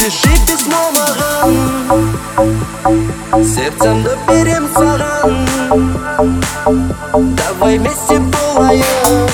Напиши письмо маған, сердцемді берем саған. Давай вместе болайық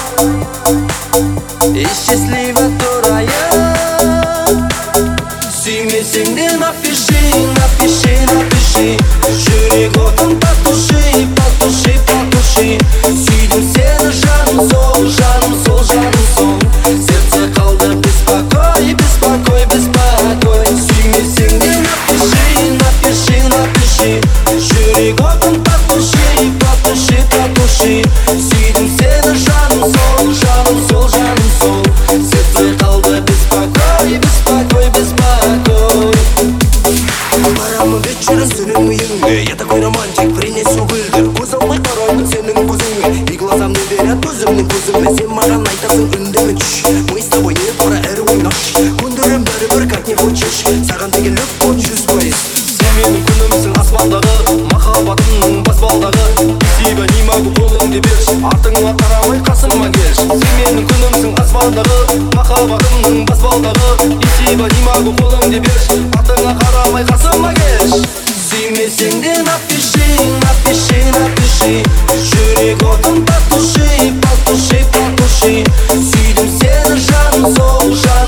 и счастливо тұрайық. Сүймесең де напиши, напиши, напиши. Жүрек отын потуши, потуши, потуши. Сүйдім сені жаным сол, жаным сол, жаным сол. Сердце қалды беспокой, беспокой, беспокой. Сүймесең де напиши, напиши, напиши. Жүрек отын потуши, потуши, потуши. Сүйдім сені жаным сол, жаным сол, жаным сол. Сердце қалды беспокой, беспокой, беспокой. Барамын вечером сенің үйіңе, я такой романтик, принесу гүлдер. Көз алмай қараймын сенің көзіңе, и глазам не верят өзімнің көзіме. Сен маған айтасың үндемеші, мы с тобой не пора әрі ойнаш. Көндірем бәрібір как не хочешь, саған деген любовь 100%. Сен менің күнімсің аспандағы, махаббатымның баспалдағы. Спасибо не могу, қолыңды берші, артыңа қарамай қасыма келші. Сен менің күнімсің аспандағы, махаббатымның баспалдағы. Спасибо не могу, қолыңды берші, артыңа қарамай қасыма келші. Сүймесең де напиши, напиши, напиши. Жүрек отын потуши, потуши, потуши. Сүйдім сені жаным сол, жаным